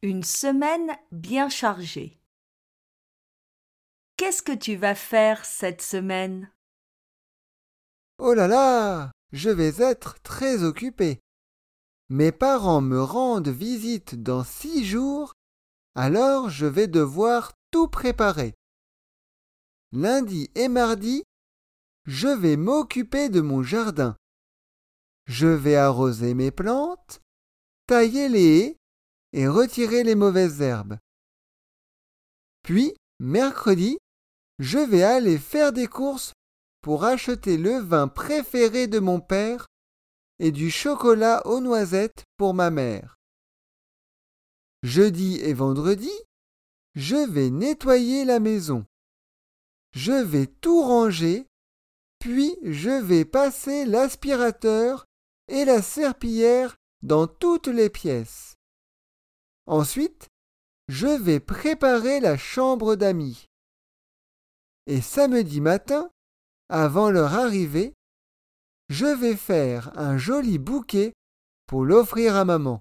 Une semaine bien chargée. Qu'est-ce que tu vas faire cette semaine? Oh là là, je vais être très occupé. Mes parents me rendent visite dans 6 jours, alors je vais devoir tout préparer. Lundi et mardi, je vais m'occuper de mon jardin. Je vais arroser mes plantes, tailler les haies et retirer les mauvaises herbes. Puis, mercredi, je vais aller faire des courses pour acheter le vin préféré de mon père et du chocolat aux noisettes pour ma mère. Jeudi et vendredi, je vais nettoyer la maison. Je vais tout ranger, puis je vais passer l'aspirateur et la serpillière dans toutes les pièces. Ensuite, je vais préparer la chambre d'amis. Et samedi matin, avant leur arrivée, je vais faire un joli bouquet pour l'offrir à maman.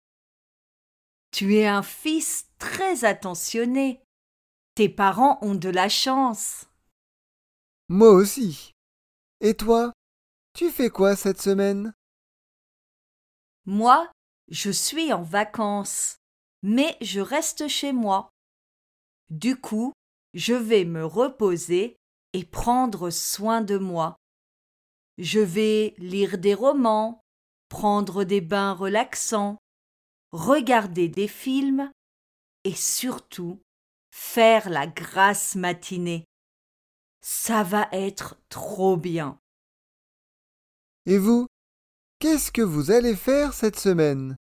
Tu es un fils très attentionné. Tes parents ont de la chance. Moi aussi. Et toi, tu fais quoi cette semaine? Moi, je suis en vacances, mais je reste chez moi. Du coup, je vais me reposer et prendre soin de moi. Je vais lire des romans, prendre des bains relaxants, regarder des films et surtout faire la grasse matinée. Ça va être trop bien. Et vous, qu'est-ce que vous allez faire cette semaine?